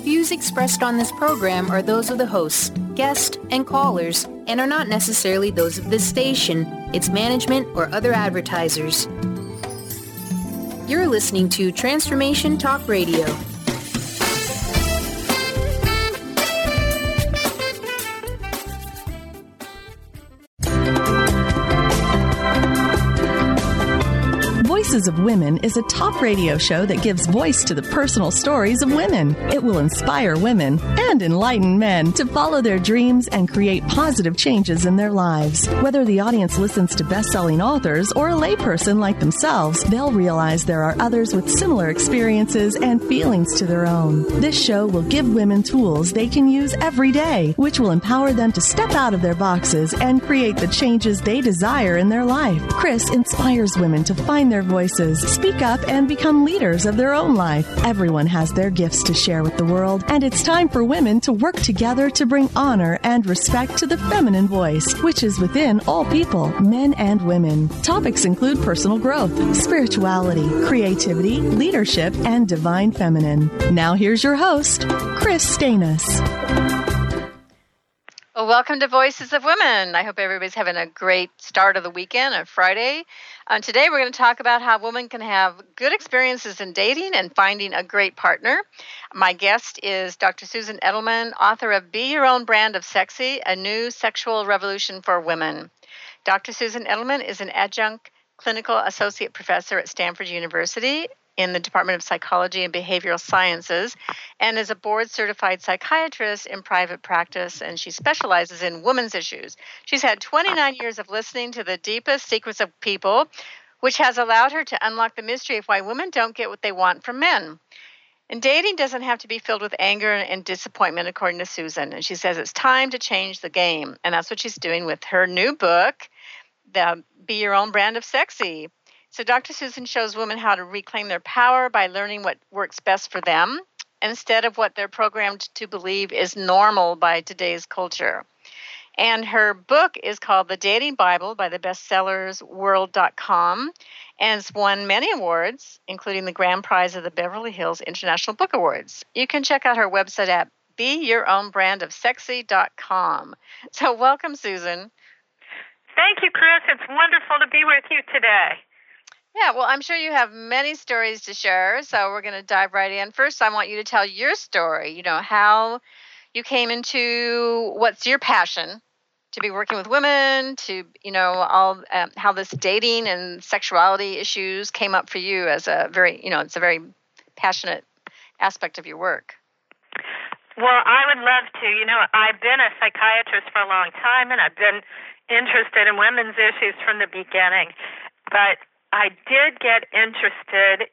Views expressed on this program are those of the hosts, guests, and callers, and are not necessarily those of this station, its management, or other advertisers. You're listening to Transformation Talk Radio. Voices of Women is a talk radio show that gives voice to the personal stories of women. It will inspire women and enlighten men to follow their dreams and create positive changes in their lives. Whether the audience listens to best-selling authors or a layperson like themselves, they'll realize there are others with similar experiences and feelings to their own. This show will give women tools they can use every day, which will empower them to step out of their boxes and create the changes they desire in their life. Chris inspires women to find their voices, speak up, and become leaders of their own life. Everyone has their gifts to share with the world, and it's time for women to work together to bring honor and respect to the feminine voice, which is within all people, men and women. Topics include personal growth, spirituality, creativity, leadership, and divine feminine. Now here's your host, Chris Stanis. Well, welcome to Voices of Women. I hope everybody's having a great start of the weekend on Friday. Today we're going to talk about how women can have good experiences in dating and finding a great partner. My guest is Dr. Susan Edelman, author of Be Your Own Brand of Sexy, A New Sexual Revolution for Women. Dr. Susan Edelman is an adjunct clinical associate professor at Stanford University in the Department of Psychology and Behavioral Sciences, and is a board-certified psychiatrist in private practice, and she specializes in women's issues. She's had 29 years of listening to the deepest secrets of people, which has allowed her to unlock the mystery of why women don't get what they want from men. And dating doesn't have to be filled with anger and disappointment, according to Susan. And she says it's time to change the game, and that's what she's doing with her new book, the Be Your Own Brand of Sexy. So Dr. Susan shows women how to reclaim their power by learning what works best for them instead of what they're programmed to believe is normal by today's culture. And her book is called The Dating Bible by the bestsellersworld.com, and it's won many awards, including the grand prize of the Beverly Hills International Book Awards. You can check out her website at beyourownbrandofsexy.com. So welcome, Susan. Thank you, Chris. It's wonderful to be with you today. Yeah, well, I'm sure you have many stories to share, so we're going to dive right in. First, I want you to tell your story, how you came into what's your passion to be working with women, to, how this dating and sexuality issues came up for you as a very, it's a very passionate aspect of your work. Well, I would love to. I've been a psychiatrist for a long time, and I've been interested in women's issues from the beginning, but I did get interested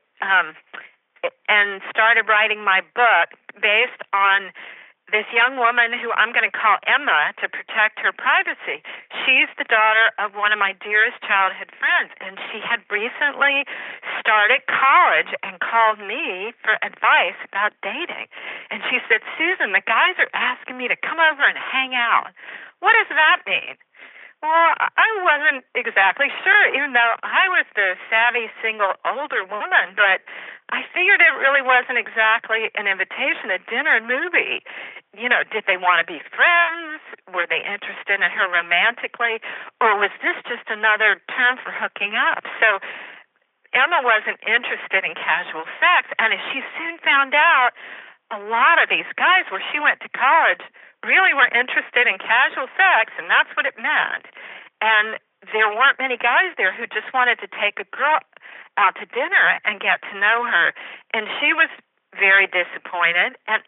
and started writing my book based on this young woman who I'm going to call Emma to protect her privacy. She's the daughter of one of my dearest childhood friends, and she had recently started college and called me for advice about dating. And she said, Susan, the guys are asking me to come over and hang out. What does that mean? Well, I wasn't exactly sure, even though I was the savvy, single, older woman, but I figured it really wasn't exactly an invitation to dinner and movie. Did they want to be friends? Were they interested in her romantically? Or was this just another term for hooking up? So Emma wasn't interested in casual sex, and as she soon found out, a lot of these guys where she went to college really were interested in casual sex, and that's what it meant. And there weren't many guys there who just wanted to take a girl out to dinner and get to know her. And she was very disappointed, and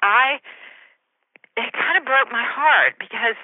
it kind of broke my heart because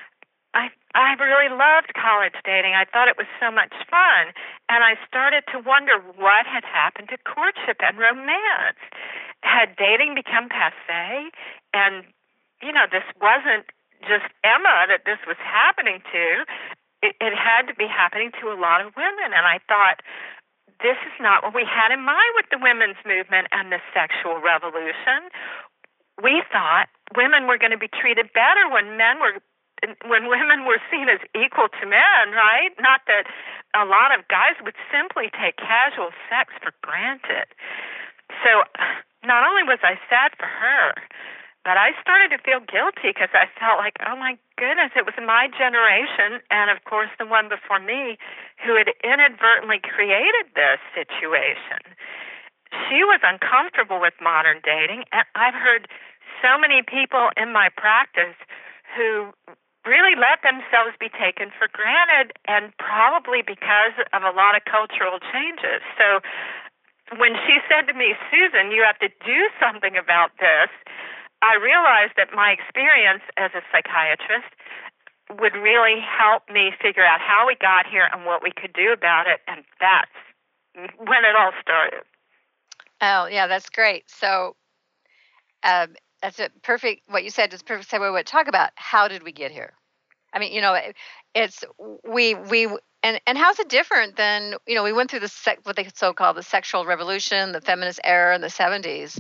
I really loved college dating. I thought it was so much fun, and I started to wonder what had happened to courtship and romance. Had dating become passé? And this wasn't just Emma that this was happening to. It had to be happening to a lot of women. And I thought, this is not what we had in mind with the women's movement and the sexual revolution. We thought women were going to be treated better when women were seen as equal to men, right? Not that a lot of guys would simply take casual sex for granted. So not only was I sad for her, But I started to feel guilty because I felt like, oh my goodness, it was my generation, and of course the one before me, who had inadvertently created this situation. She was uncomfortable with modern dating, and I've heard so many people in my practice who really let themselves be taken for granted, and probably because of a lot of cultural changes. So when she said to me, Susan, you have to do something about this, I realized that my experience as a psychiatrist would really help me figure out how we got here and what we could do about it, and that's when it all started. Oh, yeah, that's great. So that's a perfect, what you said is a perfect segue to talk about how did we get here? I mean, it's and how's it different than, we went through what they so-called the sexual revolution, the feminist era in the 70s.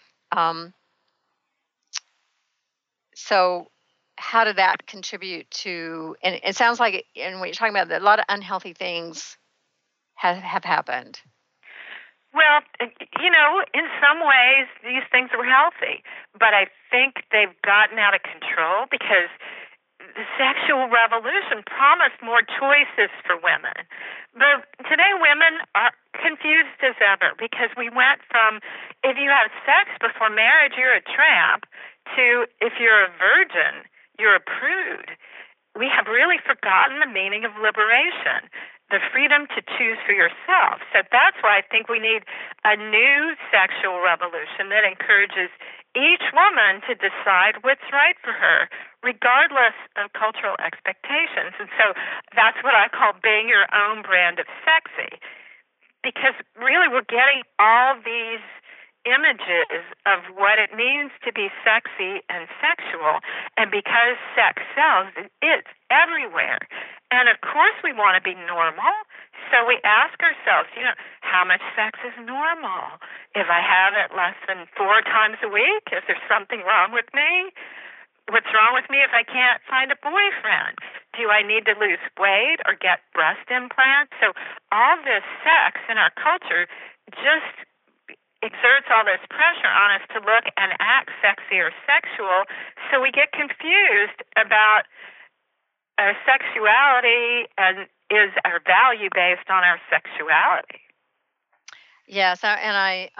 So how did that contribute to, and it sounds like, and when you're talking about that, a lot of unhealthy things have happened. Well, in some ways, these things were healthy, but I think they've gotten out of control because the sexual revolution promised more choices for women. But today women are confused as ever because we went from, if you have sex before marriage, you're a tramp, to if you're a virgin, you're a prude. We have really forgotten the meaning of liberation, the freedom to choose for yourself. So that's why I think we need a new sexual revolution that encourages each woman to decide what's right for her, regardless of cultural expectations. And so that's what I call being your own brand of sexy, because really we're getting all these images of what it means to be sexy and sexual, and because sex sells, it's everywhere. And of course we want to be normal, so we ask ourselves, how much sex is normal? If I have it less than 4 times a week, is there something wrong with me? What's wrong with me if I can't find a boyfriend? Do I need to lose weight or get breast implants? So all this sex in our culture just exerts all this pressure on us to look and act sexy or sexual, so we get confused about our sexuality and is our value based on our sexuality. Yes, and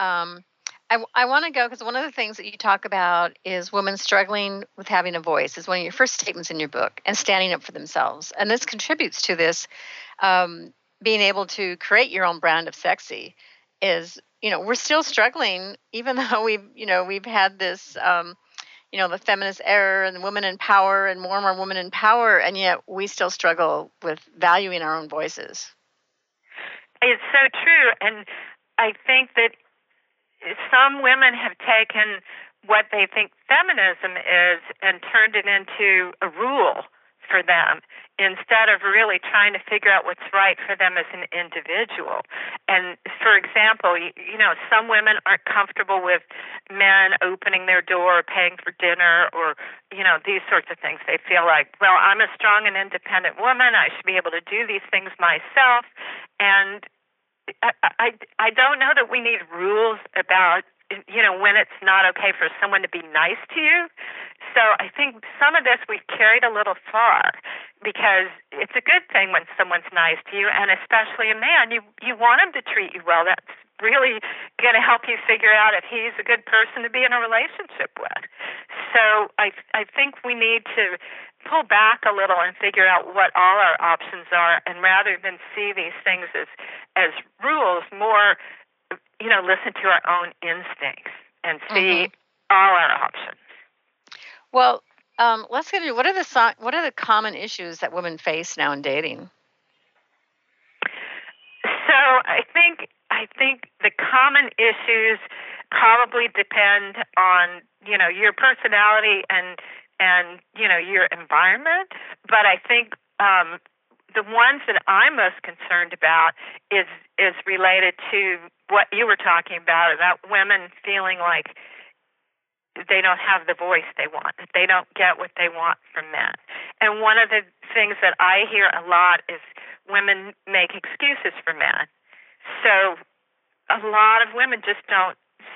I want to go, because one of the things that you talk about is women struggling with having a voice, is one of your first statements in your book, and standing up for themselves. And this contributes to this, being able to create your own brand of sexy is, we're still struggling, even though we've had this, the feminist era and women in power and more women in power, and yet we still struggle with valuing our own voices. It's so true. And I think that some women have taken what they think feminism is and turned it into a rule for them, instead of really trying to figure out what's right for them as an individual. And for example, some women aren't comfortable with men opening their door or paying for dinner or, these sorts of things. They feel like, well, I'm a strong and independent woman. I should be able to do these things myself. And I don't know that we need rules about, when it's not okay for someone to be nice to you. So I think some of this we've carried a little far, because it's a good thing when someone's nice to you, and especially a man. You want him to treat you well. That's really going to help you figure out if he's a good person to be in a relationship with. So I think we need to pull back a little and figure out what all our options are, and rather than see these things as rules, more listen to our own instincts and see all our options. Well, let's get into what are the common issues that women face now in dating? So I think the common issues probably depend on your personality and your environment, but I think the ones that I'm most concerned about is related to what you were talking about women feeling like they don't have the voice they want, that they don't get what they want from men. And one of the things that I hear a lot is women make excuses for men. So a lot of women just don't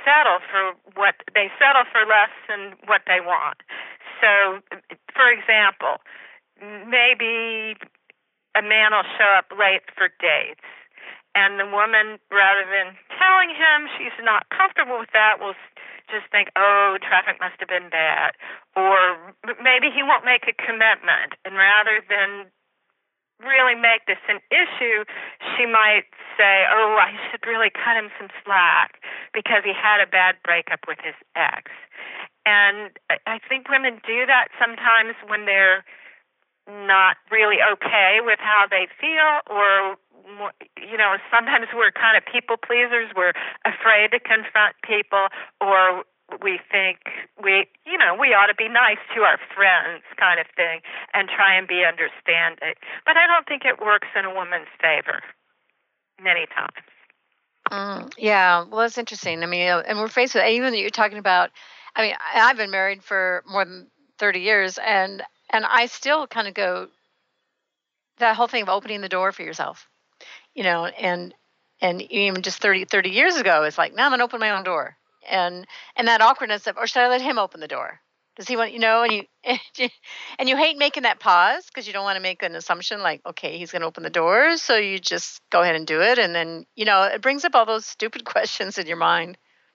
settle for less than what they want. So, for example, maybe a man will show up late for dates, and the woman, rather than telling him she's not comfortable with that, will just think, oh, traffic must have been bad. Or maybe he won't make a commitment, and rather than really make this an issue, she might say, oh, I should really cut him some slack because he had a bad breakup with his ex. And I think women do that sometimes when they're not really okay with how they feel, or, sometimes we're kind of people pleasers. We're afraid to confront people, or we think we ought to be nice to our friends, kind of thing, and try and be understanding. But I don't think it works in a woman's favor many times. Yeah, well, that's interesting. I mean, and we're faced with, even that you're talking about, I mean, I've been married for more than 30 years, and I still kind of go, that whole thing of opening the door for yourself, and even just 30 years ago, it's like, now I'm going to open my own door. And that awkwardness of, or should I let him open the door? Does he want, and you hate making that pause because you don't want to make an assumption like, okay, he's going to open the door. So you just go ahead and do it. And then, it brings up all those stupid questions in your mind.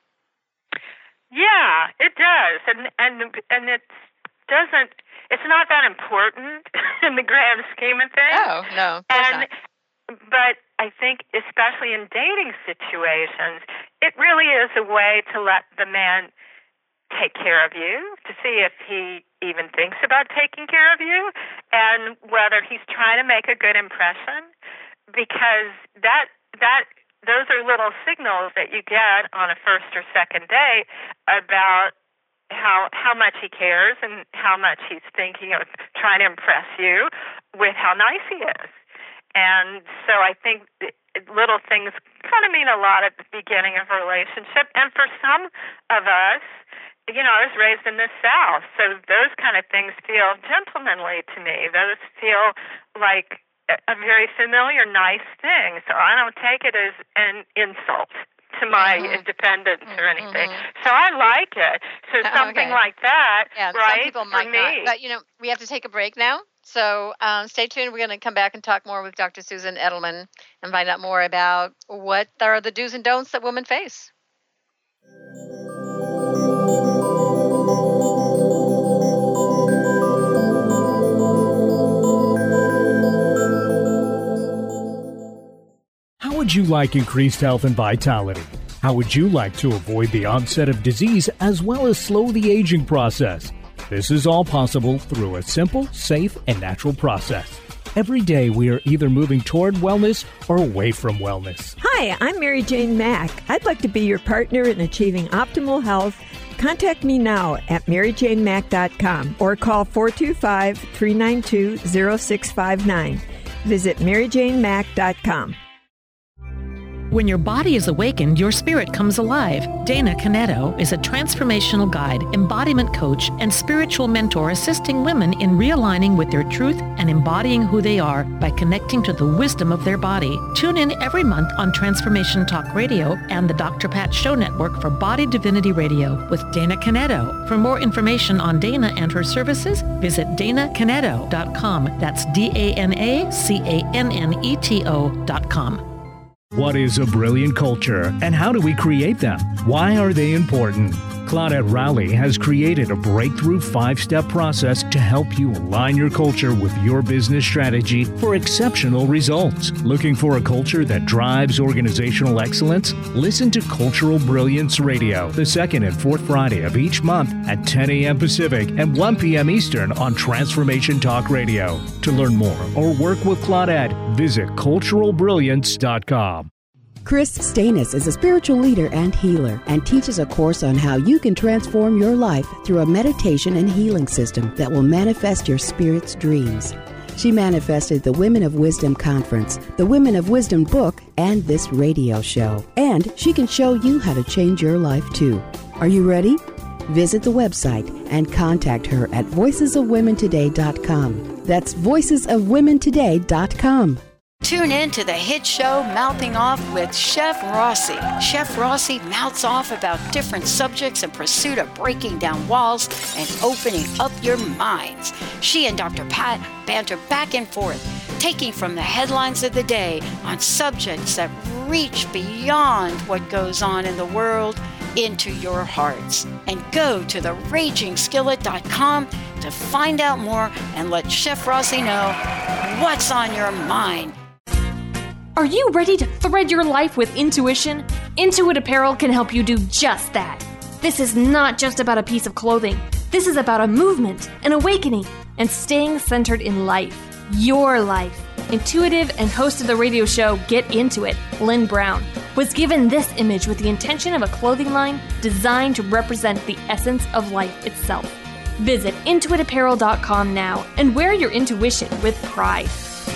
Yeah, it does. And it's not that important in the grand scheme of things. Oh, no. But I think especially in dating situations, it really is a way to let the man take care of you, to see if he even thinks about taking care of you, and whether he's trying to make a good impression, because those are little signals that you get on a first or second date about how much he cares and how much he's thinking of trying to impress you with how nice he is. And so I think little things kind of mean a lot at the beginning of a relationship. And for some of us, I was raised in the South, so those kind of things feel gentlemanly to me. Those feel like a very familiar, nice thing. So I don't take it as an insult to my independence or anything. So I like it. So something like that, right? Some people might not. But, we have to take a break now. So stay tuned. We're going to come back and talk more with Dr. Susan Edelman and find out more about what are the do's and don'ts that women face. How would you like increased health and vitality? How would you like to avoid the onset of disease as well as slow the aging process? This is all possible through a simple, safe, and natural process. Every day we are either moving toward wellness or away from wellness. Hi, I'm Mary Jane Mack. I'd like to be your partner in achieving optimal health. Contact me now at maryjanemack.com or call 425-392-0659. Visit maryjanemack.com. When your body is awakened, your spirit comes alive. Dana Canetto is a transformational guide, embodiment coach, and spiritual mentor assisting women in realigning with their truth and embodying who they are by connecting to the wisdom of their body. Tune in every month on Transformation Talk Radio and the Dr. Pat Show Network for Body Divinity Radio with Dana Canetto. For more information on Dana and her services, visit danacanetto.com. That's DANACANNETO.com. What is a brilliant culture, and how do we create them? Why are they important? Claudette Rowley has created a breakthrough 5-step process to help you align your culture with your business strategy for exceptional results. Looking for a culture that drives organizational excellence? Listen to Cultural Brilliance Radio, the second and fourth Friday of each month at 10 a.m. Pacific and 1 p.m. Eastern on Transformation Talk Radio. To learn more or work with Claudette, visit culturalbrilliance.com. Chris Stanis is a spiritual leader and healer and teaches a course on how you can transform your life through a meditation and healing system that will manifest your spirit's dreams. She manifested the Women of Wisdom Conference, the Women of Wisdom book, and this radio show. And she can show you how to change your life too. Are you ready? Visit the website and contact her at voicesofwomentoday.com. That's voicesofwomentoday.com. Tune in to the hit show Mouthing Off with Chef Rossi. Chef Rossi mouths off about different subjects in pursuit of breaking down walls and opening up your minds. She and Dr. Pat banter back and forth, taking from the headlines of the day on subjects that reach beyond what goes on in the world into your hearts. And go to theragingskillet.com to find out more and let Chef Rossi know what's on your mind. Are you ready to thread your life with intuition? Intuit Apparel can help you do just that. This is not just about a piece of clothing. This is about a movement, an awakening, and staying centered in life. Your life. Intuitive and host of the radio show Get Into It, Lynn Brown, was given this image with the intention of a clothing line designed to represent the essence of life itself. Visit intuitapparel.com now and wear your intuition with pride.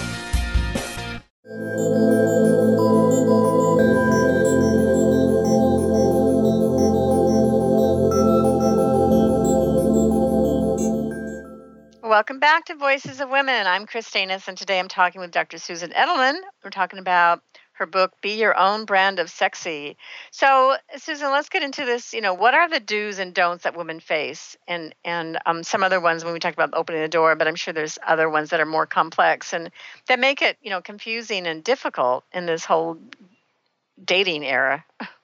Welcome back to Voices of Women. I'm Chris Stanis, and today I'm talking with Dr. Susan Edelman. We're talking about her book, Be Your Own Brand of Sexy. So, Susan, let's get into this. What are the do's and don'ts that women face? And some other ones when we talked about opening the door, but I'm sure there's other ones that are more complex and that make it, confusing and difficult in this whole dating era.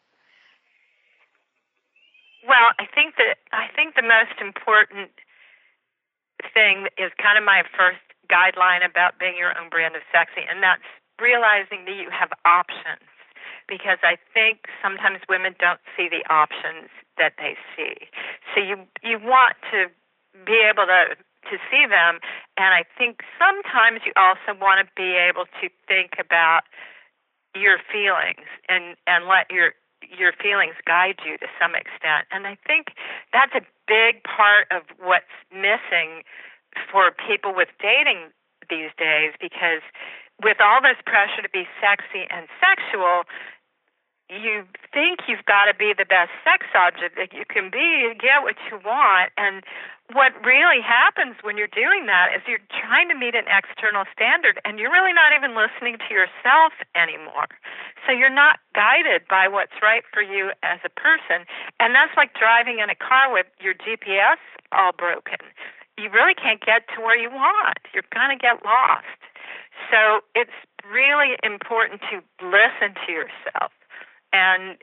Well, I think the most important thing is kind of my first guideline about being your own brand of sexy, and that's realizing that you have options, because I think sometimes women don't see the options that they see. So you want to be able to see them, and I think sometimes you also want to be able to think about your feelings and let your feelings guide you to some extent. And I think that's a big part of what's missing for people with dating these days, because with all this pressure to be sexy and sexual, you think you've got to be the best sex object that you can be to get what you want. And what really happens when you're doing that is you're trying to meet an external standard, and you're really not even listening to yourself anymore. So you're not guided by what's right for you as a person. And that's like driving in a car with your GPS all broken. You really can't get to where you want. You're going to get lost. So it's really important to listen to yourself and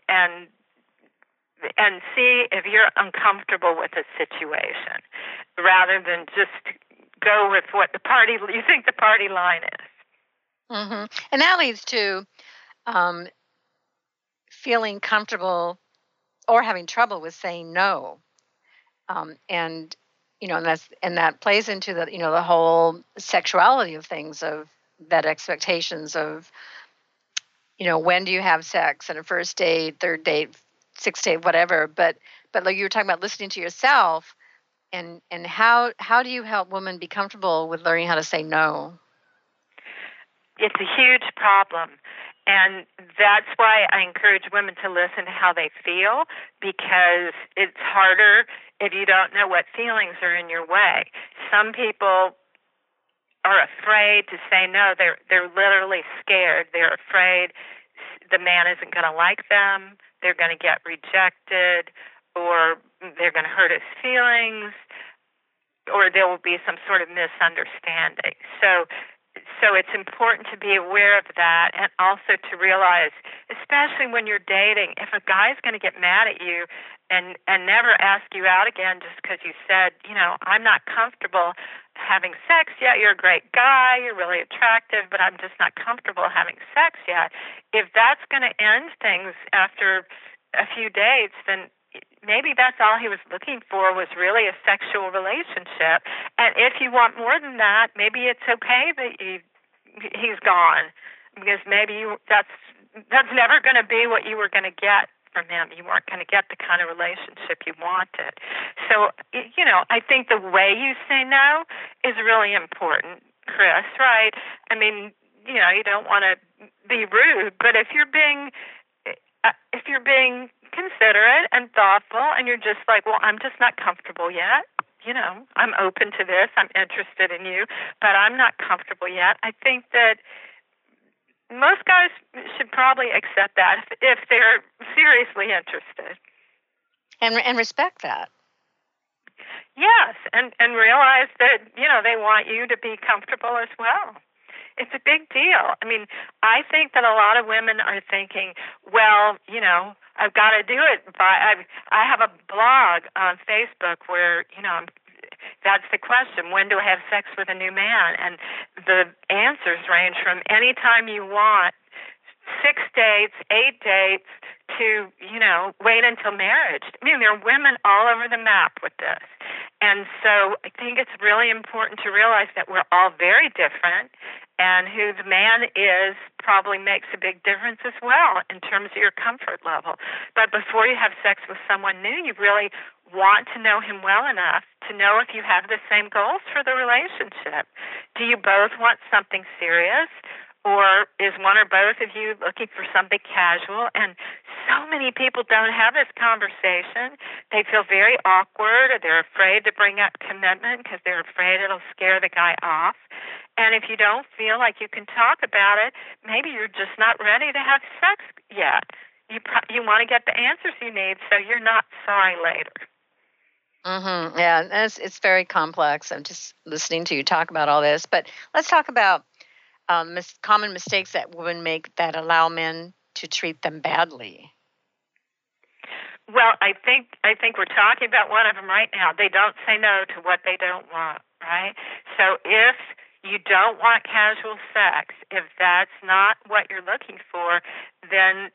see if you're uncomfortable with a situation, rather than just go with what you think the party line is. Mm-hmm. And that leads to feeling comfortable or having trouble with saying no, and that plays into the whole sexuality of things, of that expectations of, when do you have sex, and a first date, third date, sixth date, whatever. But like you were talking about listening to yourself, and how do you help women be comfortable with learning how to say no? It's a huge problem. And that's why I encourage women to listen to how they feel, because it's harder if you don't know what feelings are in your way. Some people are afraid to say no. They're literally scared. They're afraid the man isn't going to like them, they're going to get rejected, or they're going to hurt his feelings, or there will be some sort of misunderstanding. So it's important to be aware of that, and also to realize, especially when you're dating, if a guy's going to get mad at you and never ask you out again just because you said, I'm not comfortable having sex yet. You're a great guy, you're really attractive, but I'm just not comfortable having sex yet. If that's going to end things after a few dates, then maybe that's all he was looking for, was really a sexual relationship. And if you want more than that, maybe it's okay that he's gone, because maybe that's never going to be what you were going to get from him. You weren't going to get the kind of relationship you wanted. So, I think the way you say no is really important, Chris, right? I mean, you don't want to be rude, but if you're being considerate and thoughtful, and you're just like, well, I'm just not comfortable yet, I'm open to this, I'm interested in you, but I'm not comfortable yet, I think that most guys should probably accept that if they're seriously interested. And respect that. Yes, and realize that, they want you to be comfortable as well. It's a big deal. I mean, I think that a lot of women are thinking, well, I've got to do it. I have a blog on Facebook where, that's the question. When do I have sex with a new man? And the answers range from any time you want, 6 dates, 8 dates, to, wait until marriage. I mean, there are women all over the map with this. And so I think it's really important to realize that we're all very different, and who the man is probably makes a big difference as well in terms of your comfort level. But before you have sex with someone new, you really want to know him well enough to know if you have the same goals for the relationship. Do you both want something serious? Or is one or both of you looking for something casual? And so many people don't have this conversation. They feel very awkward, or they're afraid to bring up commitment because they're afraid it'll scare the guy off. And if you don't feel like you can talk about it, maybe you're just not ready to have sex yet. You want to get the answers you need so you're not sorry later. Mm-hmm. Yeah, and it's very complex. I'm just listening to you talk about all this. But let's talk about common mistakes that women make that allow men to treat them badly. Well, I think we're talking about one of them right now. They don't say no to what they don't want, right? So if you don't want casual sex, if that's not what you're looking for, then,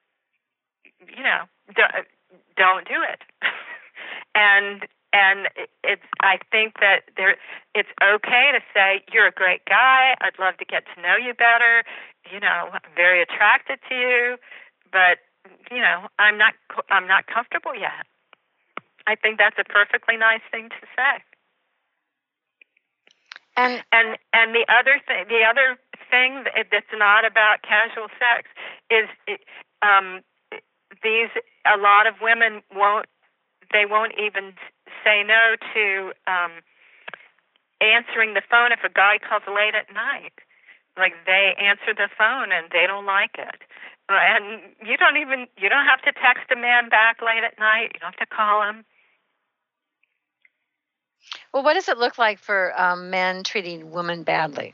don't do it. And I think that it's okay to say, you're a great guy, I'd love to get to know you better, I'm very attracted to you, but I'm not comfortable yet. I think that's a perfectly nice thing to say. And the other thing that's not about casual sex is a lot of women won't even say no to answering the phone if a guy calls late at night. Like, they answer the phone and they don't like it. And you don't have to text a man back late at night. You don't have to call him. Well, what does it look like for men treating women badly?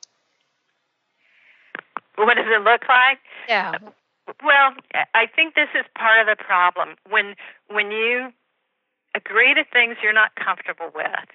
What does it look like? Yeah. Well, I think this is part of the problem. When you agree to things you're not comfortable with,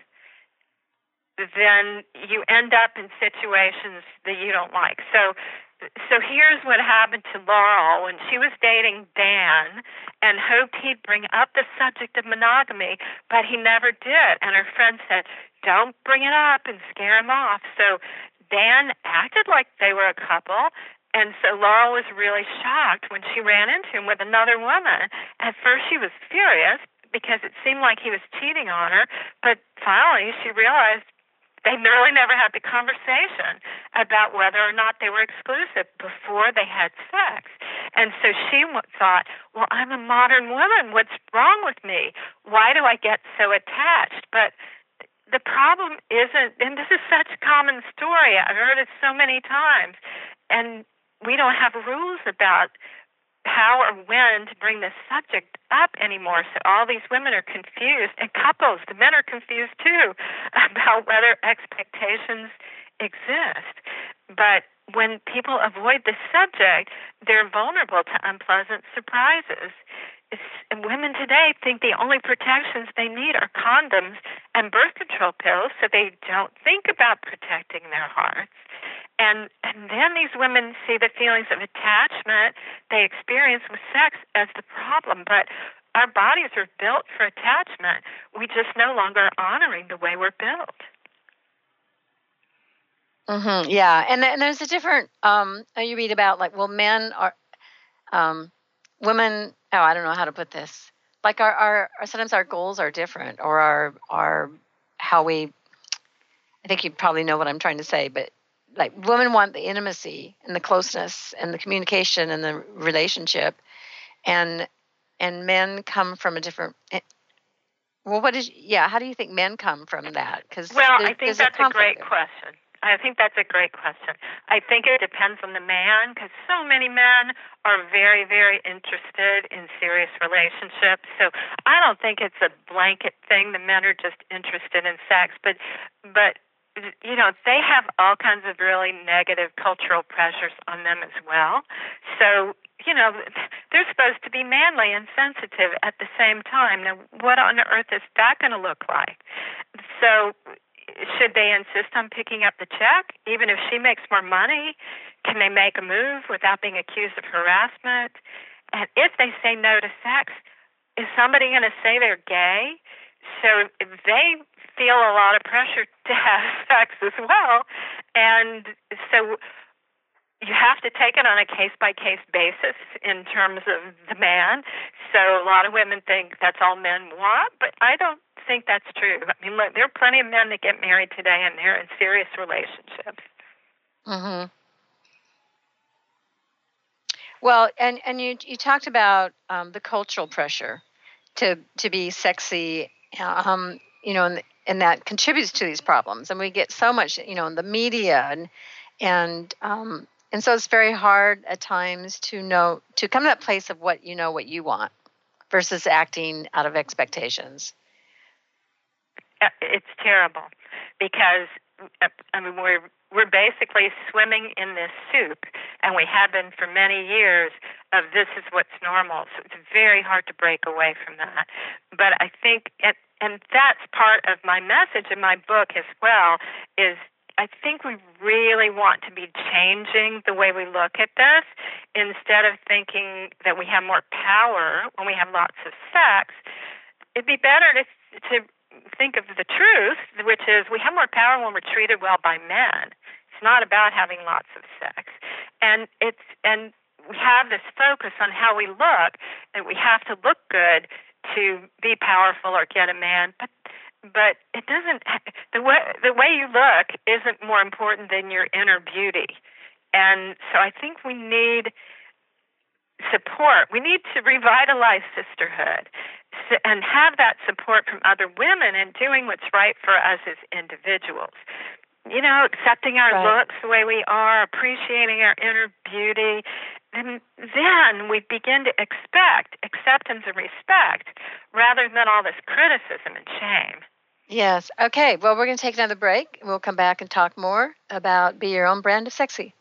then you end up in situations that you don't like. So here's what happened to Laurel when she was dating Dan and hoped he'd bring up the subject of monogamy, but he never did. And her friend said, don't bring it up and scare him off. So Dan acted like they were a couple. And so Laurel was really shocked when she ran into him with another woman. At first she was furious because it seemed like he was cheating on her, but finally she realized they really never had the conversation about whether or not they were exclusive before they had sex. And so she thought, well, I'm a modern woman. What's wrong with me? Why do I get so attached? But the problem isn't, and this is such a common story, I've heard it so many times, and we don't have rules about how or when to bring this subject up anymore. So all these women are confused, and couples, the men are confused too, about whether expectations exist. But when people avoid the subject, they're vulnerable to unpleasant surprises. And women today think the only protections they need are condoms and birth control pills, so they don't think about protecting their hearts. And then these women see the feelings of attachment they experience with sex as the problem. But our bodies are built for attachment. We just no longer are honoring the way we're built. Mm-hmm. Yeah, and there's a different. You read about men are, women. Oh, I don't know how to put this. Like our sometimes our goals are different, or our how we. I think you probably know what I'm trying to say, but. Like, women want the intimacy and the closeness and the communication and the relationship, and men come from a different. Well, how do you think men come from that? I think that's a great question. I think that's a great question. I think it depends on the man, because so many men are very, very interested in serious relationships. So I don't think it's a blanket thing. The men are just interested in sex, but you know, they have all kinds of really negative cultural pressures on them as well. So, you know, they're supposed to be manly and sensitive at the same time. Now, what on earth is that going to look like? So should they insist on picking up the check? Even if she makes more money, can they make a move without being accused of harassment? And if they say no to sex, is somebody going to say they're gay? So they feel a lot of pressure to have sex as well. And so you have to take it on a case-by-case basis in terms of the man. So a lot of women think that's all men want, but I don't think that's true. I mean, look, there are plenty of men that get married today, and they're in serious relationships. Mm-hmm. Well, and you talked about the cultural pressure to be sexy, you know, and that contributes to these problems. And we get so much, you know, in the media, and so it's very hard at times to come to that place of what you want versus acting out of expectations. It's terrible because, I mean, we're basically swimming in this soup, and we have been for many years of this is what's normal. So it's very hard to break away from that. But I think, and that's part of my message in my book as well, is I think we really want to be changing the way we look at this. Instead of thinking that we have more power when we have lots of sex, it'd be better to think of the truth, which is we have more power when we're treated well by men. It's not about having lots of sex. And we have this focus on how we look, and we have to look good to be powerful or get a man. But it doesn't. The way you look isn't more important than your inner beauty. And so I think we need support. We need to revitalize sisterhood and have that support from other women and doing what's right for us as individuals. You know, accepting our looks the way we are, appreciating our inner beauty. And then we begin to expect acceptance and respect rather than all this criticism and shame. Yes. Okay. Well, we're going to take another break. We'll come back and talk more about Be Your Own Brand of Sexy.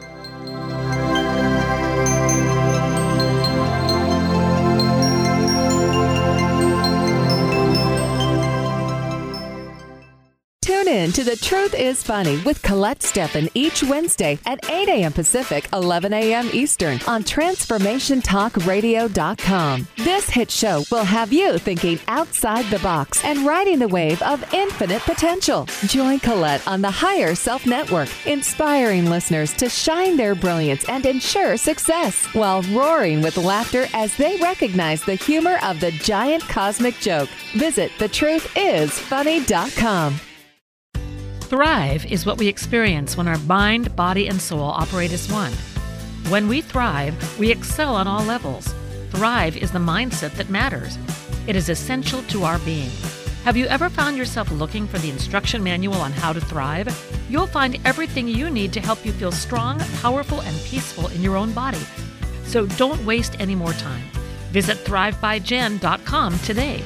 Tune in to The Truth is Funny with Colette Steffen each Wednesday at 8 a.m. Pacific, 11 a.m. Eastern on TransformationTalkRadio.com. This hit show will have you thinking outside the box and riding the wave of infinite potential. Join Colette on the Higher Self Network, inspiring listeners to shine their brilliance and ensure success while roaring with laughter as they recognize the humor of the giant cosmic joke. Visit thetruthisfunny.com. Thrive is what we experience when our mind, body, and soul operate as one. When we thrive, we excel on all levels. Thrive is the mindset that matters. It is essential to our being. Have you ever found yourself looking for the instruction manual on how to thrive? You'll find everything you need to help you feel strong, powerful, and peaceful in your own body. So don't waste any more time. Visit thrivebyjen.com today.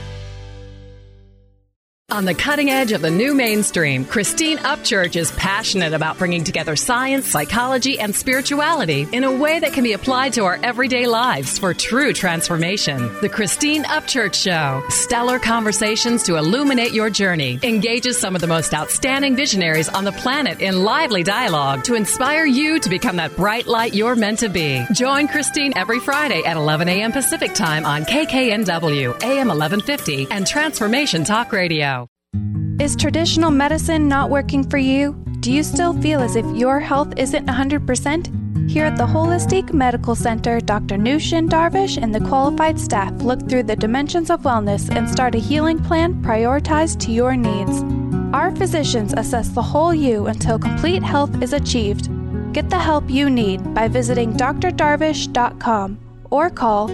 On the cutting edge of the new mainstream, Christine Upchurch is passionate about bringing together science, psychology, and spirituality in a way that can be applied to our everyday lives for true transformation. The Christine Upchurch Show, stellar conversations to illuminate your journey, engages some of the most outstanding visionaries on the planet in lively dialogue to inspire you to become that bright light you're meant to be. Join Christine every Friday at 11 a.m. Pacific Time on KKNW, AM 1150, and Transformation Talk Radio. Is traditional medicine not working for you? Do you still feel as if your health isn't 100%? Here at the Holistic Medical Center, Dr. Nushin Darvish and the qualified staff look through the dimensions of wellness and start a healing plan prioritized to your needs. Our physicians assess the whole you until complete health is achieved. Get the help you need by visiting drdarvish.com or call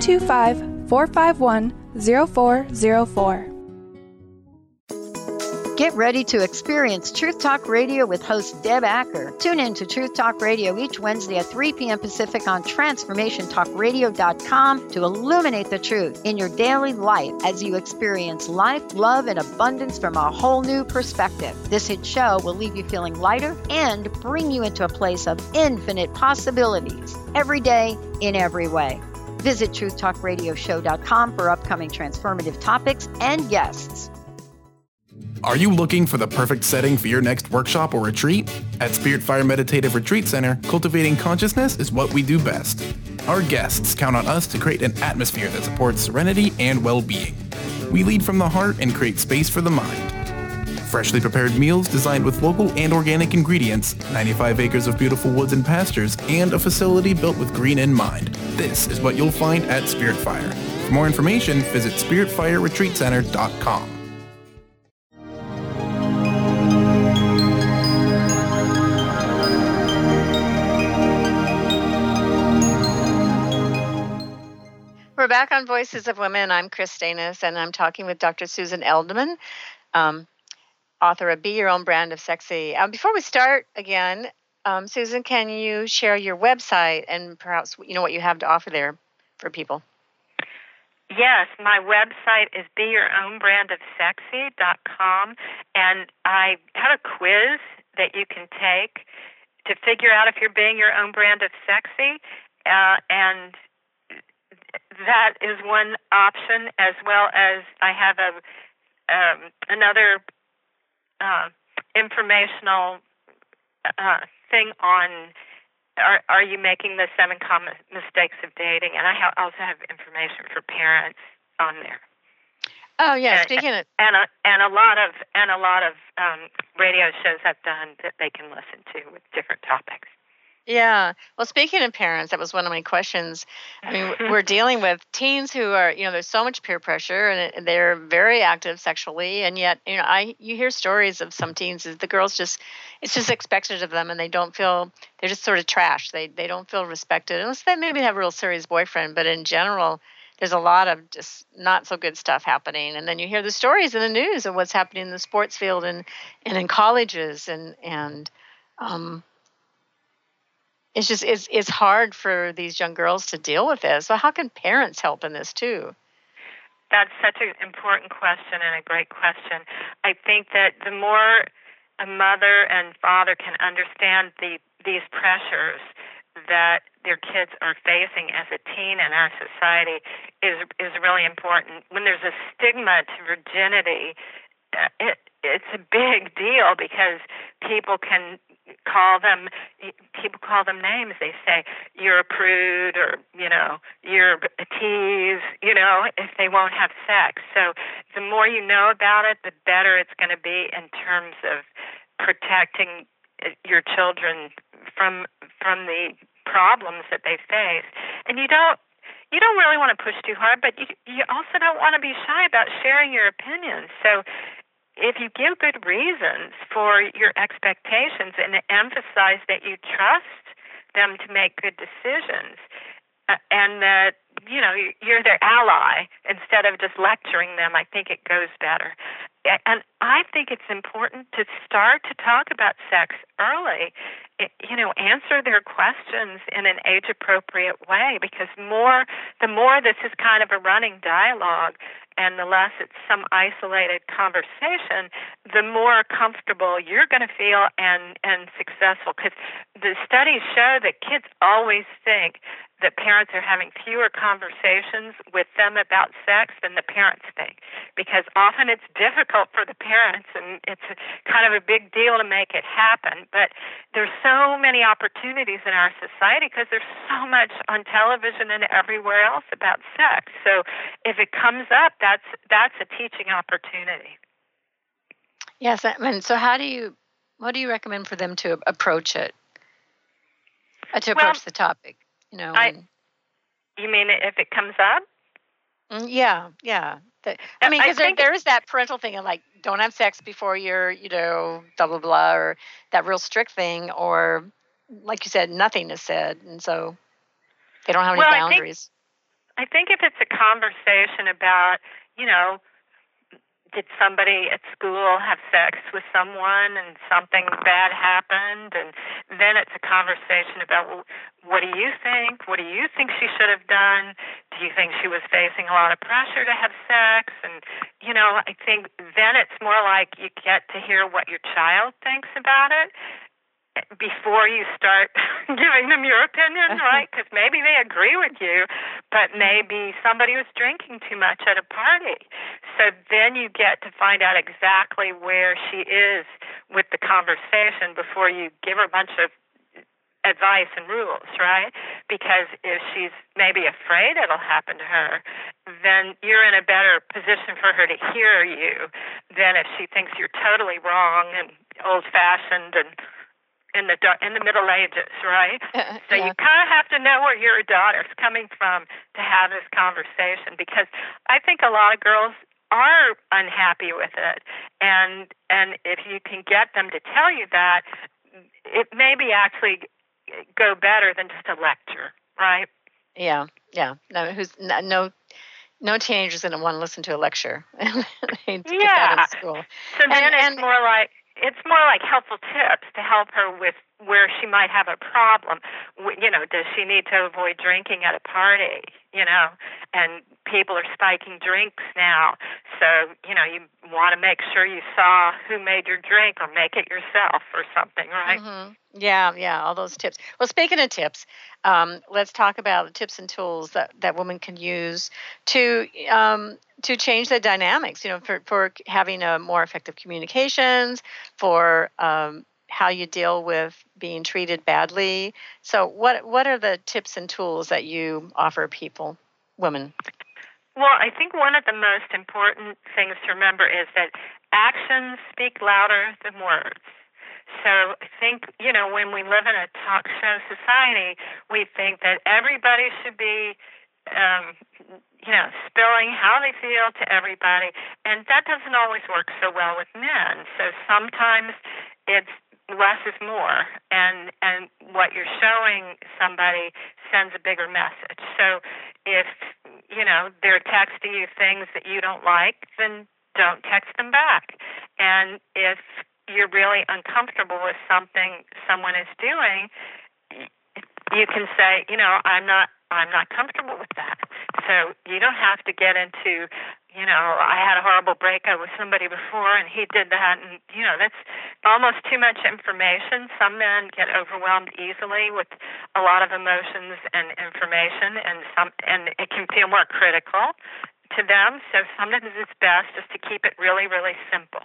425-451-0404. Get ready to experience Truth Talk Radio with host Deb Acker. Tune in to Truth Talk Radio each Wednesday at 3 p.m. Pacific on TransformationTalkRadio.com to illuminate the truth in your daily life as you experience life, love, and abundance from a whole new perspective. This hit show will leave you feeling lighter and bring you into a place of infinite possibilities every day in every way. Visit TruthTalkRadioshow.com for upcoming transformative topics and guests. Are you looking for the perfect setting for your next workshop or retreat? At Spirit Fire Meditative Retreat Center, cultivating consciousness is what we do best. Our guests count on us to create an atmosphere that supports serenity and well-being. We lead from the heart and create space for the mind. Freshly prepared meals designed with local and organic ingredients, 95 acres of beautiful woods and pastures, and a facility built with green in mind. This is what you'll find at Spirit Fire. For more information, visit spiritfireretreatcenter.com. We're back on Voices of Women. I'm Chris Stanis, and I'm talking with Dr. Susan Edelman, author of Be Your Own Brand of Sexy. Before we start again, Susan, can you share your website and perhaps what you have to offer there for people? Yes, my website is BeYourOwnBrandOfSexy.com, and I have a quiz that you can take to figure out if you're being your own brand of sexy, and that is one option, as well as I have another informational thing on are you making the 7 common mistakes of dating, and I also have information for parents on there. Oh yeah, speaking of and a lot of radio shows I've done that they can listen to with different topics. Yeah. Well, speaking of parents, that was one of my questions. I mean, we're dealing with teens who are, there's so much peer pressure and they're very active sexually. And yet, you hear stories of some teens, the girls it's just expected of them and they don't feel, they're just sort of trash. They don't feel respected unless they maybe have a real serious boyfriend. But in general, there's a lot of just not so good stuff happening. And then you hear the stories in the news of what's happening in the sports field and in colleges and it's just it's hard for these young girls to deal with this. So how can parents help in this too? That's such an important question and a great question. I think that the more a mother and father can understand these pressures that their kids are facing as a teen in our society is really important. When there's a stigma to virginity, it's a big deal because people call them names. They say you're a prude or you're a tease, if they won't have sex. So the more you know about it, the better it's going to be in terms of protecting your children from the problems that they face. And you don't really want to push too hard, but you also don't want to be shy about sharing your opinions. So if you give good reasons for your expectations and emphasize that you trust them to make good decisions and that, you're their ally instead of just lecturing them, I think it goes better. And I think it's important to start to talk about sex early, answer their questions in an age-appropriate way, because the more this is kind of a running dialogue and the less it's some isolated conversation, the more comfortable you're going to feel and successful. Because the studies show that kids always think that parents are having fewer conversations with them about sex than the parents think, because often it's difficult for the parents and it's kind of a big deal to make it happen. But there's so many opportunities in our society because there's so much on television and everywhere else about sex. So if it comes up, that's a teaching opportunity. Yes, and so what do you recommend for them to approach it? Approach the topic? You mean if it comes up? Yeah. Because there is that parental thing of like, don't have sex before you're, blah, blah, blah, or that real strict thing, or like you said, nothing is said, and so they don't have any boundaries. I think if it's a conversation about, did somebody at school have sex with someone and something bad happened? And then it's a conversation about, well, what do you think? What do you think she should have done? Do you think she was facing a lot of pressure to have sex? And, I think then it's more like you get to hear what your child thinks about it before you start giving them your opinion, right? Because maybe they agree with you, but maybe somebody was drinking too much at a party. So then you get to find out exactly where she is with the conversation before you give her a bunch of advice and rules, right? Because if she's maybe afraid it'll happen to her, then you're in a better position for her to hear you than if she thinks you're totally wrong and old-fashioned and in the Middle Ages, right? So you kind of have to know where your daughter's coming from to have this conversation, because I think a lot of girls are unhappy with it, and if you can get them to tell you that, it may be actually go better than just a lecture, right? Yeah. No teenager's going to want to listen to a lecture. They get that in school. So then it's more like helpful tips to help her with where she might have a problem. Does she need to avoid drinking at a party? And people are spiking drinks now. So, you want to make sure you saw who made your drink or make it yourself or something, right? Mm-hmm. Yeah, all those tips. Well, speaking of tips, let's talk about the tips and tools that women can use to change the dynamics, for having a more effective communications, for how you deal with being treated badly. So what are the tips and tools that you offer people, women? Well, I think one of the most important things to remember is that actions speak louder than words. So I think, when we live in a talk show society, we think that everybody should be, spilling how they feel to everybody. And that doesn't always work so well with men. So sometimes it's less is more, and what you're showing somebody sends a bigger message. So if, they're texting you things that you don't like, then don't text them back. And if you're really uncomfortable with something someone is doing, you can say, I'm not comfortable with that. So you don't have to get into, I had a horrible breakup with somebody before and he did that, and that's almost too much information. Some men get overwhelmed easily with a lot of emotions and information, and it can feel more critical to them. So sometimes it's best just to keep it really, really simple.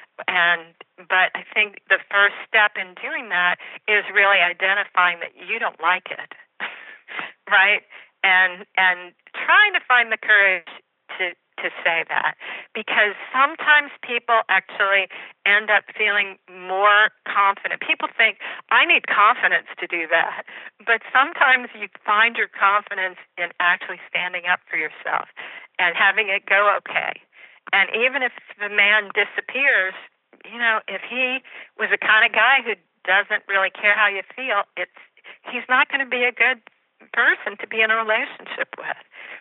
But I think the first step in doing that is really identifying that you don't like it, right? And trying to find the courage to say that, because sometimes people actually end up feeling more confident. People think, I need confidence to do that. But sometimes you find your confidence in actually standing up for yourself and having it go okay. And even if the man disappears, if he was the kind of guy who doesn't really care how you feel, he's not going to be a good person to be in a relationship with.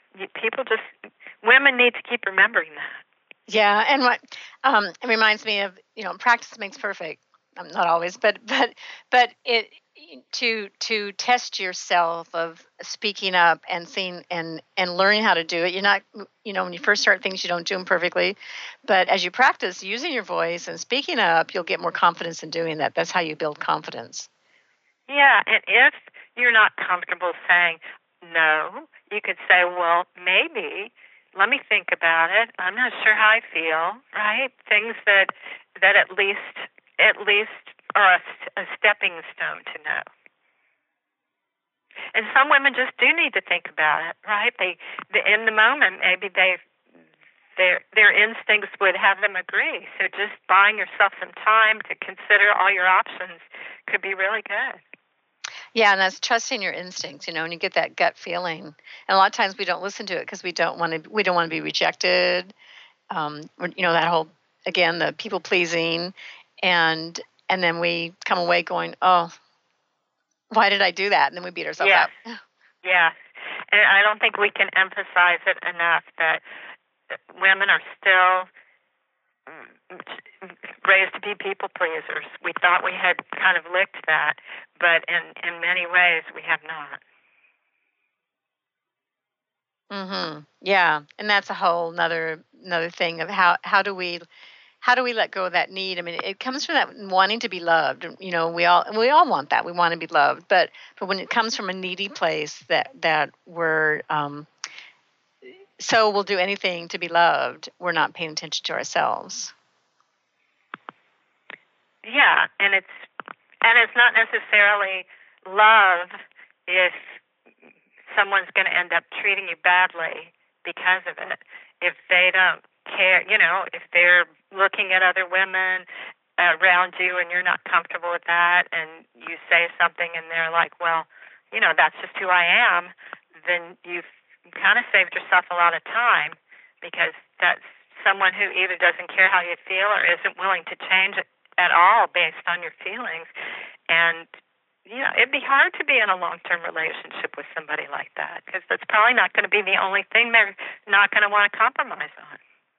Women need to keep remembering that. Yeah, and what it reminds me of, practice makes perfect. Not always, but it to test yourself of speaking up and seeing and learning how to do it. You're not, when you first start things, you don't do them perfectly, but as you practice using your voice and speaking up, you'll get more confidence in doing that. That's how you build confidence. Yeah, and if you're not comfortable saying no, you could say, well, maybe, let me think about it. I'm not sure how I feel, right? Things that at least are a stepping stone to know. And some women just do need to think about it, right? In the moment, maybe their instincts would have them agree. So just buying yourself some time to consider all your options could be really good. Yeah, and that's trusting your instincts, when you get that gut feeling. And a lot of times we don't listen to it because we don't want to be rejected. That whole, again, the people pleasing, and then we come away going, oh, why did I do that? And then we beat ourselves up. Yes. And I don't think we can emphasize it enough that women are still ways to be people pleasers. We thought we had kind of licked that, but in many ways we have not. Yeah, and that's a whole another thing of how do we let go of that need? I mean, it comes from that wanting to be loved. You know, we all want that. We want to be loved, but when it comes from a needy place, that we're so we'll do anything to be loved, we're not paying attention to ourselves. Yeah, and it's not necessarily love if someone's going to end up treating you badly because of it. If they don't care, you know, if they're looking at other women around you and you're not comfortable with that, and you say something and they're like, well, you know, that's just who I am, then you've kind of saved yourself a lot of time, because that's someone who either doesn't care how you feel or isn't willing to change it at all based on your feelings. And you know, it'd be hard to be in a long-term relationship with somebody like that, because that's probably not going to be the only thing they're not going to want to compromise on.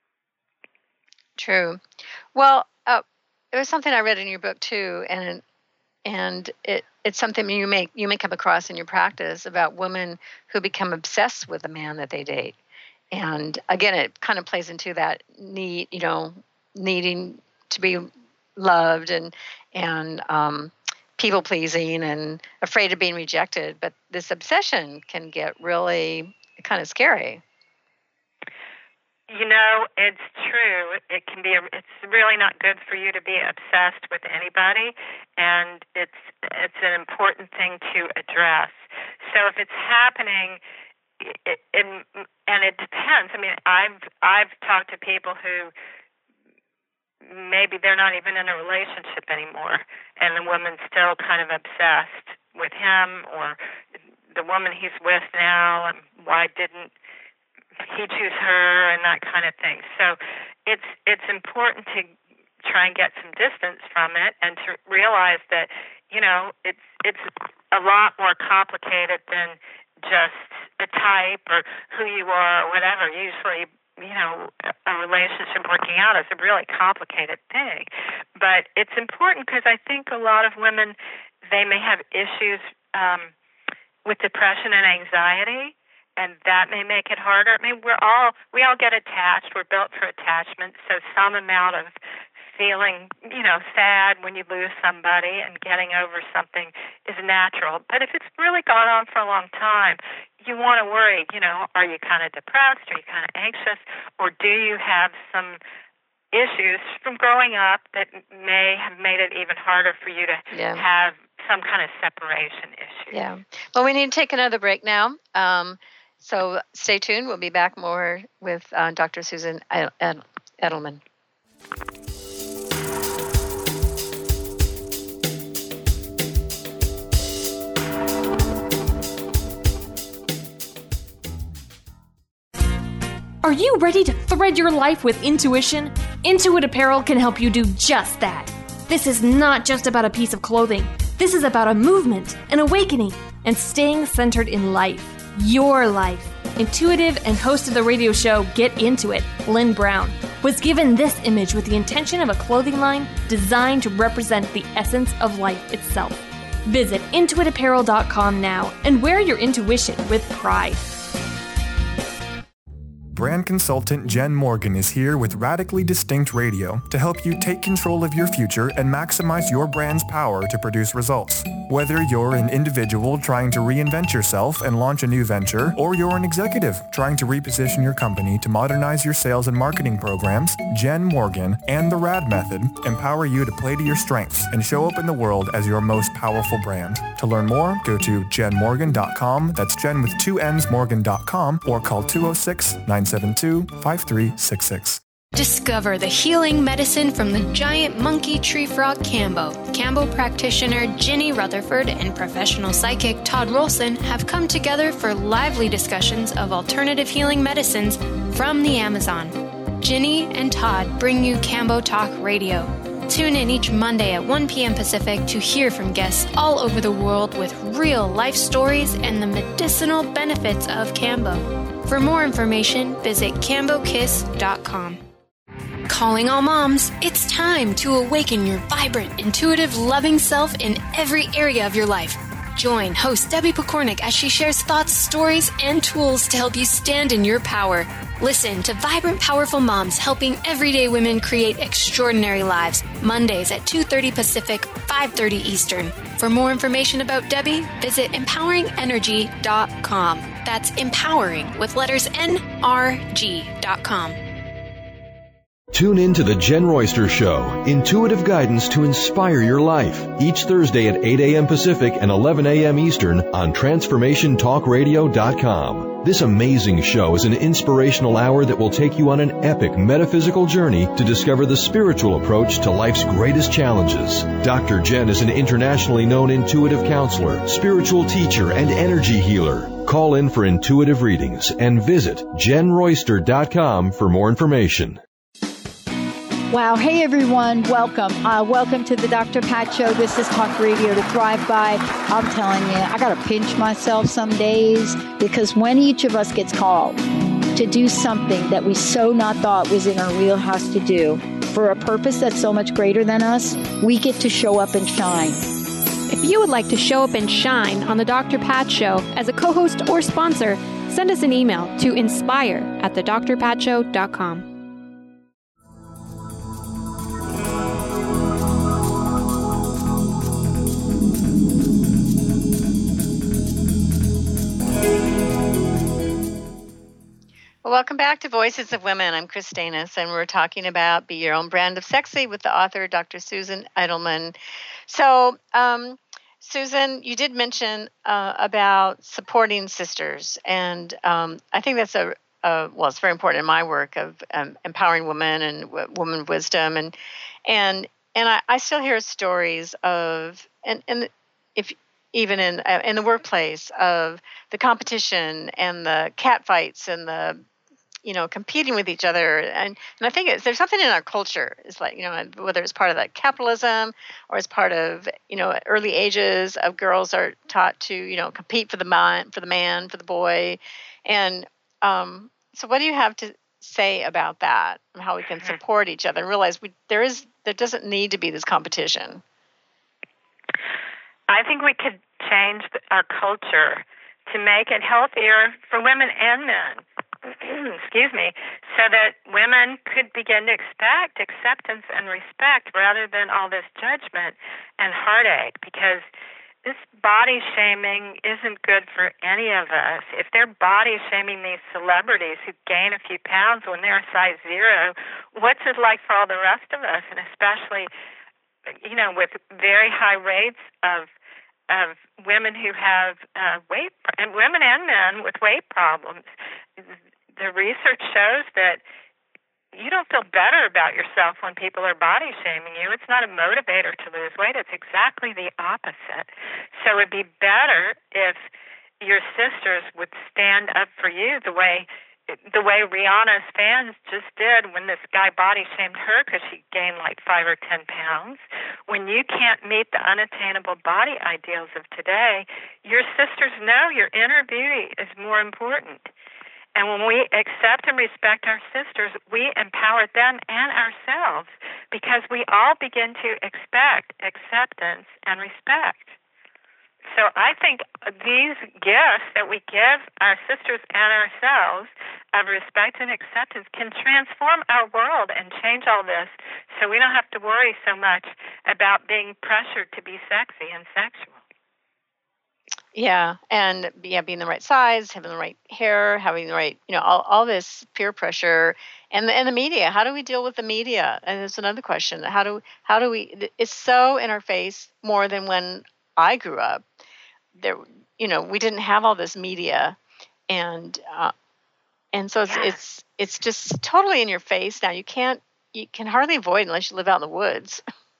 True. Well, it was something I read in your book too, and it's something you may come across in your practice about women who become obsessed with the man that they date. And again, it kind of plays into that need, you know, needing to be loved and people pleasing and afraid of being rejected. But this obsession can get really kind of scary. You know, it's true. It can be. It's really not good for you to be obsessed with anybody, and it's an important thing to address. So if it's happening, and it depends. I mean, I've talked to people who maybe they're not even in a relationship anymore, and the woman's still kind of obsessed with him or the woman he's with now, and why didn't he choose her, and that kind of thing. So it's important to try and get some distance from it, and to realize that, you know, it's a lot more complicated than just a type or who you are or whatever. Usually, you know, a relationship working out is a really complicated thing. But it's important because I think a lot of women, they may have issues with depression and anxiety, and that may make it harder. I mean, we all get attached. We're built for attachment, so some amount of feeling, you know, sad when you lose somebody and getting over something is natural. But if it's really gone on for a long time, you want to worry, you know, are you kind of depressed? Are you kind of anxious? Or do you have some issues from growing up that may have made it even harder for you to have some kind of separation issue? Yeah. Well, we need to take another break now. So stay tuned. We'll be back more with Dr. Susan Edelman. Are you ready to thread your life with intuition? Intuit Apparel can help you do just that. This is not just about a piece of clothing. This is about a movement, an awakening, and staying centered in life. Your life. Intuitive and host of the radio show Get Into It, Lynn Brown, was given this image with the intention of a clothing line designed to represent the essence of life itself. Visit intuitapparel.com now and wear your intuition with pride. Brand consultant Jen Morgan is here with Radically Distinct Radio to help you take control of your future and maximize your brand's power to produce results. Whether you're an individual trying to reinvent yourself and launch a new venture, or you're an executive trying to reposition your company to modernize your sales and marketing programs, Jen Morgan and the RAD Method empower you to play to your strengths and show up in the world as your most powerful brand. To learn more, go to jenmorgan.com, that's Jen with 2 N's, Morgan.com, or call 206-972-5366. Discover the healing medicine from the giant monkey tree frog Kambo. Kambo practitioner Ginny Rutherford and professional psychic Todd Rolson have come together for lively discussions of alternative healing medicines from the Amazon. Ginny and Todd bring you Kambo Talk Radio. Tune in each Monday at 1 p.m. Pacific to hear from guests all over the world with real life stories and the medicinal benefits of Kambo. For more information, visit kambokiss.com. Calling all moms, it's time to awaken your vibrant, intuitive, loving self in every area of your life. Join host Debbie Pokornik as she shares thoughts, stories, and tools to help you stand in your power. Listen to Vibrant, Powerful Moms helping everyday women create extraordinary lives. Mondays at 2:30 Pacific, 5:30 Eastern. For more information about Debbie, visit empoweringenergy.com. That's empowering with letters NRG.com. Tune in to The Jen Royster Show, intuitive guidance to inspire your life, each Thursday at 8 a.m. Pacific and 11 a.m. Eastern on TransformationTalkRadio.com. This amazing show is an inspirational hour that will take you on an epic metaphysical journey to discover the spiritual approach to life's greatest challenges. Dr. Jen is an internationally known intuitive counselor, spiritual teacher, and energy healer. Call in for intuitive readings and visit JenRoyster.com for more information. Wow. Hey, everyone. Welcome. Welcome to the Dr. Pat Show. This is Talk Radio to Thrive By. I'm telling you, I got to pinch myself some days because when each of us gets called to do something that we so not thought was in our wheelhouse to do for a purpose that's so much greater than us, we get to show up and shine. If you would like to show up and shine on the Dr. Pat Show as a co-host or sponsor, send us an email to inspire@thedrpatshow.com. Well, welcome back to Voices of Women. I'm Chris Danis, and we're talking about Be Your Own Brand of Sexy with the author, Dr. Susan Edelman. So, Susan, you did mention about supporting sisters, and I think that's it's very important in my work of empowering women and woman wisdom, and I still hear stories of and if even in the workplace of the competition and the cat fights and the competing with each other. And I think there's something in our culture. It's like, whether it's part of that capitalism or it's part of, early ages of girls are taught to, compete for the man, for the boy. And so what do you have to say about that and how we can support each other and realize there doesn't need to be this competition? I think we could change our culture to make it healthier for women and men. Excuse me, so that women could begin to expect acceptance and respect rather than all this judgment and heartache, because this body shaming isn't good for any of us. If they're body shaming these celebrities who gain a few pounds when they're size 0, what's it like for all the rest of us? And especially, with very high rates of women who have weight, and women and men with weight problems. The research shows that you don't feel better about yourself when people are body shaming you. It's not a motivator to lose weight. It's exactly the opposite. So it'd be better if your sisters would stand up for you the way Rihanna's fans just did when this guy body shamed her because she gained like 5 or 10 pounds. When you can't meet the unattainable body ideals of today, your sisters know your inner beauty is more important. And when we accept and respect our sisters, we empower them and ourselves because we all begin to expect acceptance and respect. So I think these gifts that we give our sisters and ourselves of respect and acceptance can transform our world and change all this so we don't have to worry so much about being pressured to be sexy and sexual. Yeah, and being the right size, having the right hair, having the right, all this peer pressure, and the media. How do we deal with the media? And there's another question. How do we? It's so in our face more than when I grew up. There, we didn't have all this media, and so it's just totally in your face now. You can hardly avoid it unless you live out in the woods.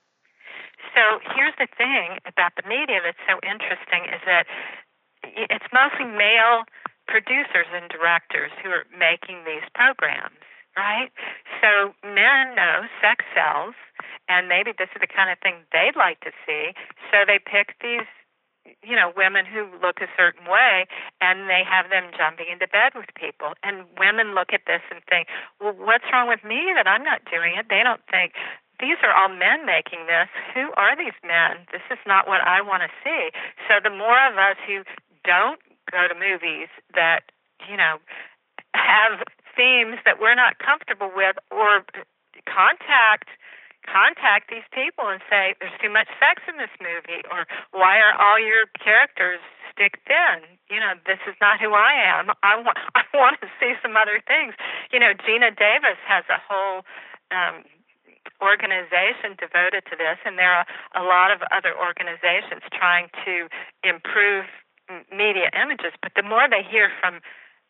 So here's the thing about the media that's so interesting is that it's mostly male producers and directors who are making these programs, right? So men know sex sells, and maybe this is the kind of thing they'd like to see, so they pick these women who look a certain way, and they have them jumping into bed with people. And women look at this and think, well, what's wrong with me that I'm not doing it? They don't think, these are all men making this. Who are these men? This is not what I want to see. So the more of us who don't go to movies that, have themes that we're not comfortable with, or contact these people and say, there's too much sex in this movie, or why are all your characters stick thin? This is not who I am. I want to see some other things. Gina Davis has a whole organization devoted to this, and there are a lot of other organizations trying to improve media images. But the more they hear from,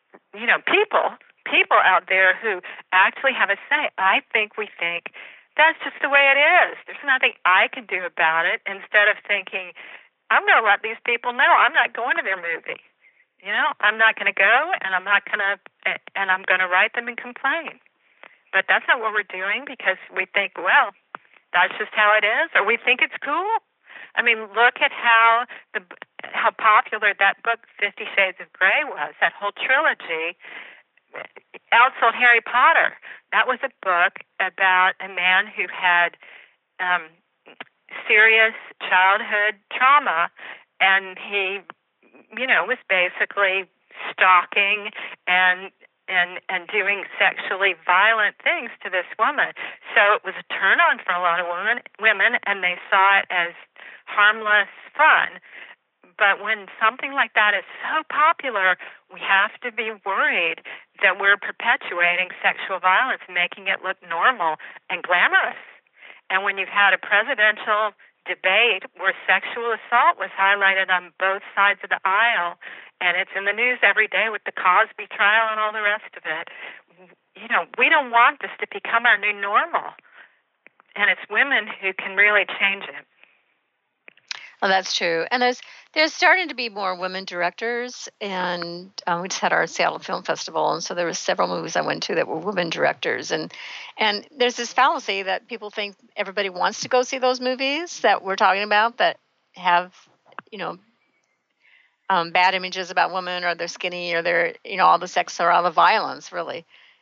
people out there who actually have a say, I think we think that's just the way it is. There's nothing I can do about it, instead of thinking, I'm going to let these people know I'm not going to their movie. I'm not going to go, and I'm going to write them and complain. But that's not what we're doing, because we think, well, that's just how it is, or we think it's cool. I mean, look at how popular that book 50 Shades of Grey was, that whole trilogy. Outsold Harry Potter. That was a book about a man who had serious childhood trauma, and he, was basically stalking and doing sexually violent things to this woman. So it was a turn on for a lot of women, and they saw it as harmless fun. But when something like that is so popular, we have to be worried that we're perpetuating sexual violence, making it look normal and glamorous. And when you've had a presidential debate where sexual assault was highlighted on both sides of the aisle, and it's in the news every day with the Cosby trial and all the rest of it, we don't want this to become our new normal. And it's women who can really change it. Well, that's true. And there's starting to be more women directors, and we just had our Seattle Film Festival, and so there were several movies I went to that were women directors, and there's this fallacy that people think everybody wants to go see those movies that we're talking about that have bad images about women, or they're skinny, or they're all the sex or all the violence really.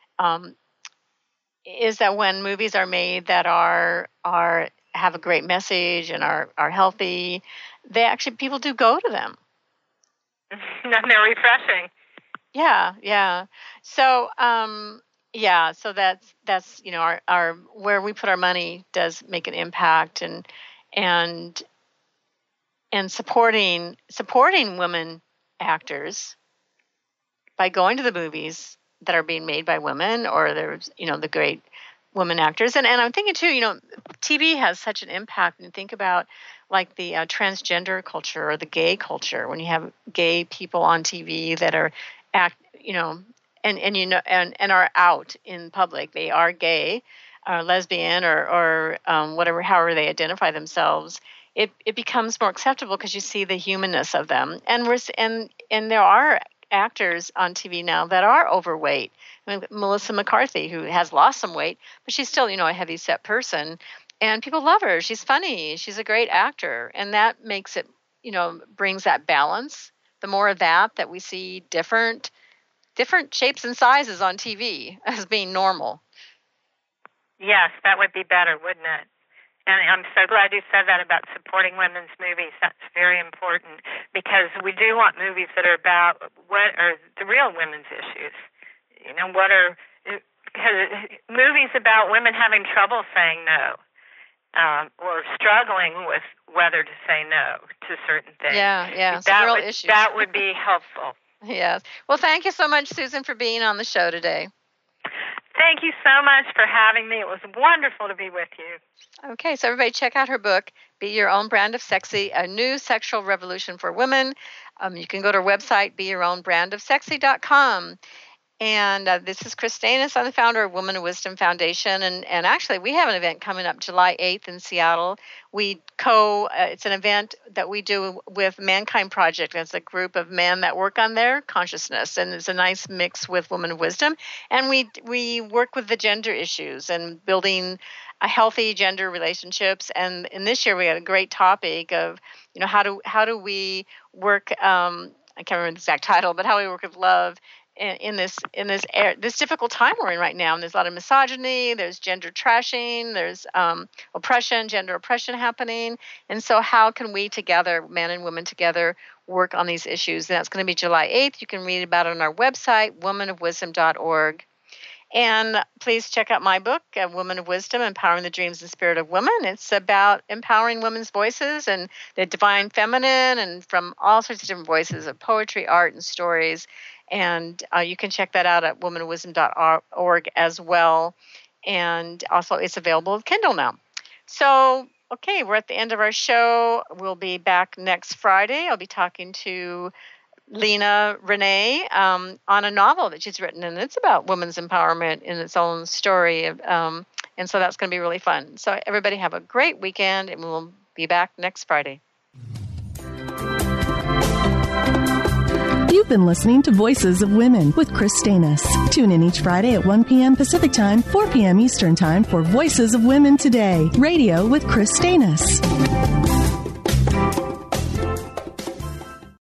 Is that when movies are made that are have a great message and are healthy, people do go to them. And they're refreshing. Yeah. So so that's our where we put our money does make an impact, and supporting women actors by going to the movies that are being made by women, or there's the great women actors, and I'm thinking too, TV has such an impact. And think about like the transgender culture or the gay culture, when you have gay people on TV that are and are out in public, they are gay, or lesbian, or whatever, however they identify themselves. It becomes more acceptable because you see the humanness of them, and there are actors on TV now that are overweight. I mean, Melissa McCarthy, who has lost some weight, but she's still, a heavy-set person, and people love her. She's funny. She's a great actor, and that makes it, brings that balance. The more of that we see different shapes and sizes on TV as being normal. Yes, that would be better, wouldn't it? And I'm so glad you said that about supporting women's movies. That's very important, because we do want movies that are about what are the real women's issues. Movies about women having trouble saying no, or struggling with whether to say no to certain things. Yeah. Real issues. That would be helpful. Yes. Well, thank you so much, Susan, for being on the show today. Thank you so much for having me. It was wonderful to be with you. Okay, so everybody check out her book, Be Your Own Brand of Sexy, A New Sexual Revolution for Women. You can go to her website, beyourownbrandofsexy.com. And this is Chris Danis. I'm the founder of Woman of Wisdom Foundation. And actually, we have an event coming up July 8th in Seattle. It's an event that we do with Mankind Project. It's a group of men that work on their consciousness. And it's a nice mix with Woman of Wisdom. And we work with the gender issues and building healthy gender relationships. And in this year, we had a great topic of, how do we work, I can't remember the exact title, but how we work with love in this difficult time we're in right now. And there's a lot of misogyny, there's gender trashing, there's gender oppression happening. And so how can we together, men and women together, work on these issues? And that's going to be July 8th. You can read about it on our website, womanofwisdom.org. And please check out my book, Woman of Wisdom, Empowering the Dreams and Spirit of Women. It's about empowering women's voices and the divine feminine, and from all sorts of different voices of poetry, art, and stories. And you can check that out at womanofwisdom.org as well. And also it's available with Kindle now. So, okay, we're at the end of our show. We'll be back next Friday. I'll be talking to Lena Renee on a novel that she's written, and it's about women's empowerment in its own story. And so that's going to be really fun. So everybody have a great weekend, and we'll be back next Friday. You've been listening to Voices of Women with Chris Stanis. Tune in each Friday at 1 p.m. Pacific Time, 4 p.m. Eastern Time for Voices of Women Today, radio with Chris Stanis.